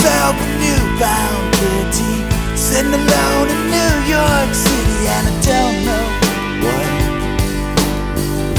felt the newfound pity, sitting alone in New York City, and I don't know